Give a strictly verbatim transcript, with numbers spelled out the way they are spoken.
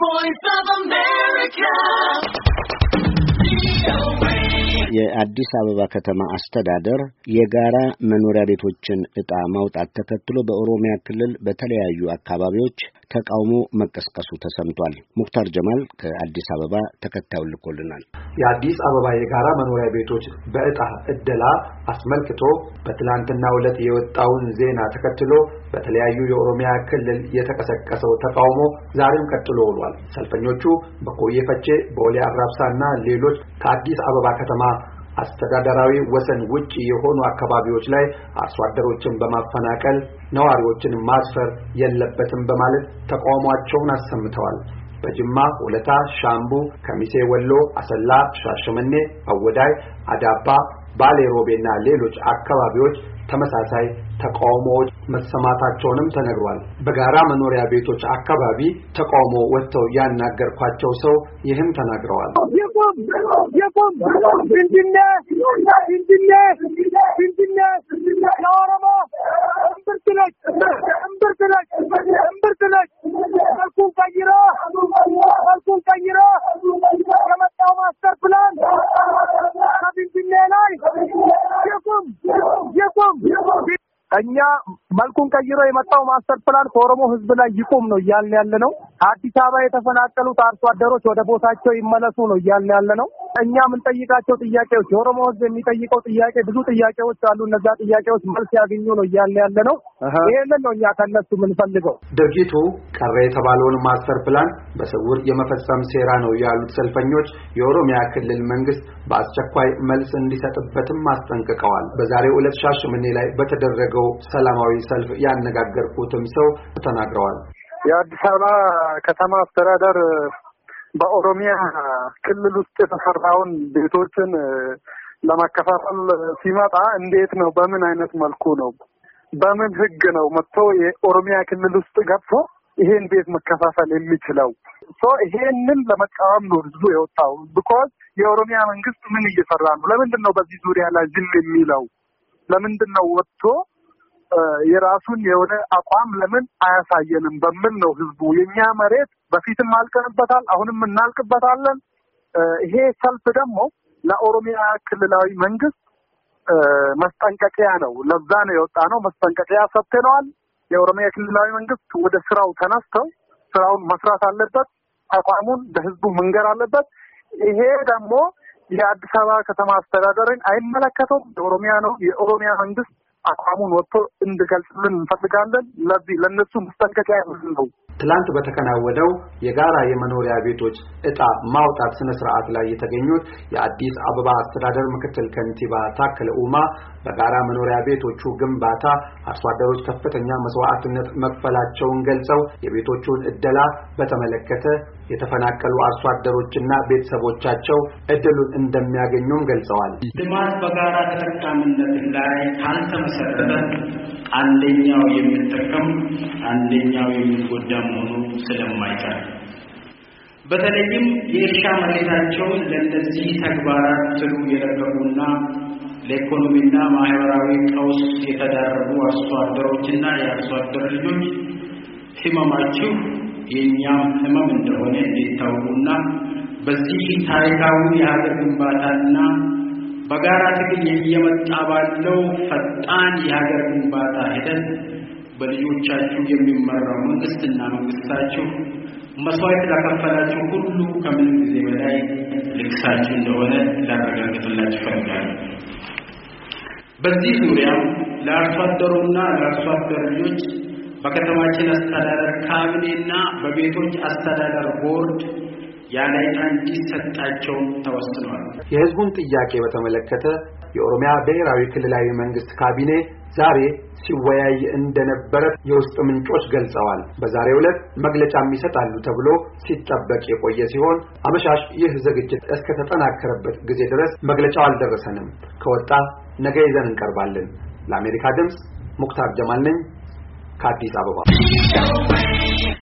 Voice of America. የአዲስ አበባ ከተማ አስተዳደር የጋራ መኖሪያ ቤቶችን ዕጣ ማውጣት ተከትሎ በኦሮሚያ ክልል በተለያዩ አካባቢዎች ተቃውሞ መቀስቀሱ ተሰምቷል። ሙክታር ጀማል ከአዲስ አበባ ተከታዩን ልኮልናል። የአዲስ አበባ የጋራ መኖሪያ ቤቶች በዕጣ ዕደላ አስመልክቶ በትላንትናው ዕለት የወጣውን ዜና ተከትሎ በተለያዩ የኦሮሚያ ክልል የተቀሰቀሰው ተቃውሞ ዛሬም ቀጥሎ ውሏል። ሰልፈኞቹ በኮዬ ፈቼ፣ ቦሌ አራብሳና ሌሎች ከአዲስ አበባ ከተማ አስተዳደራዊ ወሰን ውጪ የሆኑ አካባቢዎች ላይ አርሶ አደሮችን በማፈናቀል ነዋሪዎችን ማስፈር የለበትም በማለት ተቃውሟቸውን አሰምተዋል። በጅማ፣ ወለታ፣ ሻምቡ፣ ከሚሴ፣ ወሎ፣ አሰላ፣ ሻሸመኔ፣ አወዳይ፣ አዳባ፣ ባሌ ሮቤና ሌሎች አካባቢዎች ተመሳሳይ ተቃውሞዎች መሰማታቸውንም ተነግሯል። በጋራ መኖሪያ ቤቶች አካባቢ ተቃውሞ ወጥተው ያናገርኳቸው ሰው ይህም ተናግረዋል። የቆም የቆም እንድነ እንድነ እንድነ ያወራማ እምብርትነች እምብርትነች እምብርትነች መልኩን ቀይራ መልኩን ቀይራ የመጣው ማስተር ፕላን ከቢንቢኔ ላይ የቆም የቆም እኛ መልኩን ቀይሮ የመጣው ማስተር ፕላን ከኦሮሞ ሕዝብ ላይ ይቆም ነው እያልን ያለነው። አዲስ አበባ የተፈናቀሉት አርሶ አደሮች ወደ ቦታቸው ይመለሱ ነው እያልን ያለነው። እኛ ምን ጠይቃቸው ጥያቄዎች የኦሮሞ ሕዝብ የሚጠይቀው ጥያቄ ብዙ ጥያቄዎች አሉ። እነዛ ጥያቄዎች መልስ ያገኙ ነው እያልን ያለነው። ይሄንን ነው እኛ ከነሱ የምንፈልገው። ድርጊቱ ቀረ የተባለውን ማስተር ፕላን በስውር የመፈጸም ሴራ ነው ያሉት ሰልፈኞች የኦሮሚያ ክልል መንግስት በአስቸኳይ መልስ እንዲሰጥበትም አስጠንቅቀዋል። በዛሬው ዕለት ሻሸመኔ ላይ በተደረገው ሰላማዊ ሰልፍ ያነጋገርኩትም ሰው ተናግረዋል። የአዲስ አበባ ከተማ አስተዳደር በኦሮሚያ ክልል ውስጥ የተሰራውን ቤቶችን ለማከፋፈል ሲመጣ እንዴት ነው? በምን አይነት መልኩ ነው? በምን ህግ ነው መጥቶ የኦሮሚያ ክልል ውስጥ ገብቶ ይሄን ቤት መከፋፈል የሚችለው? ሶ ይሄንን ለመቃወም ነው ህዝቡ የወጣው። ቢኮዝ የኦሮሚያ መንግስት ምን እየሰራ ነው? ለምንድን ነው በዚህ ዙሪያ ላይ ዝም የሚለው? ለምንድን ነው ወጥቶ የራሱን የሆነ አቋም ለምን አያሳየንም በሚል ነው ህዝቡ። የኛ መሬት በፊትም አልቀንበታል፣ አሁንም እናልቅበታለን። ይሄ ሰልፍ ደግሞ ለኦሮሚያ ክልላዊ መንግስት መስጠንቀቂያ ነው። ለዛ ነው የወጣ ነው። መስጠንቀቂያ ሰጥተናል። የኦሮሚያ ክልላዊ መንግስት ወደ ስራው ተነስተው ስራውን መስራት አለበት። አቋሙን ለህዝቡ መንገር አለበት። ይሄ ደግሞ የአዲስ አበባ ከተማ አስተዳደርን አይመለከተውም። የኦሮሚያ ነው። የኦሮሚያ መንግስት አቋሙን ወጥቶ እንዲገልጽልን እንፈልጋለን። ለዚህ ለነሱ መስጠንቀቂያ ነው። ትላንት በተከናወነው የጋራ የመኖሪያ ቤቶች ዕጣ ማውጣት ስነ ስርዓት ላይ የተገኙት የአዲስ አበባ አስተዳደር ምክትል ከንቲባ ታከለ ኡማ በጋራ መኖሪያ ቤቶቹ ግንባታ አርሶ አደሮች ከፍተኛ መስዋዕትነት መክፈላቸውን ገልጸው የቤቶቹን ዕደላ በተመለከተ የተፈናቀሉ አርሶ አደሮችና ቤተሰቦቻቸው ዕድሉን እንደሚያገኙም ገልጸዋል። ልማት በጋራ ተጠቃሚነት ላይ ካልተመሰረተ አንደኛው የሚጠቀም አንደኛው የሚጎዳ መሆኑ ስለማይቀር በተለይም የእርሻ መሬታቸውን ለእነዚህ ተግባራት ስሉ የለቀቁና ለኢኮኖሚና ማህበራዊ ቀውስ የተዳረጉ አርሶ አደሮችና የአርሶ አደር ልጆች ህመማችሁ የኛም ህመም እንደሆነ እንዲታወቁና በዚህ ታሪካዊ የሀገር ግንባታና በጋራ ትግል እየመጣ ባለው ፈጣን የሀገር ግንባታ ሂደት በልጆቻችሁ የሚመራው መንግስትና መንግስታችሁ መስዋዕት ለከፈላችሁ ሁሉ ከምንም ጊዜ በላይ ልክሳችሁ እንደሆነ ላረጋግጥላችሁ እፈልጋለሁ። በዚህ ዙሪያ ለአርሶ አደሩና ለአርሶ አደር ልጆች በከተማችን አስተዳደር ካቢኔና በቤቶች አስተዳደር ቦርድ ያላይ እንዲሰጣቸው ተወስኗል። የህዝቡን ጥያቄ በተመለከተ የኦሮሚያ ብሔራዊ ክልላዊ መንግስት ካቢኔ ዛሬ ሲወያይ እንደነበረ የውስጥ ምንጮች ገልጸዋል። በዛሬው ዕለት መግለጫም ይሰጣሉ ተብሎ ሲጠበቅ የቆየ ሲሆን አመሻሽ ይህ ዝግጅት እስከ ተጠናከረበት ጊዜ ድረስ መግለጫው አልደረሰንም። ከወጣ ነገ ይዘን እንቀርባለን። ለአሜሪካ ድምጽ ሙክታር ጀማል ነኝ ከአዲስ አበባ።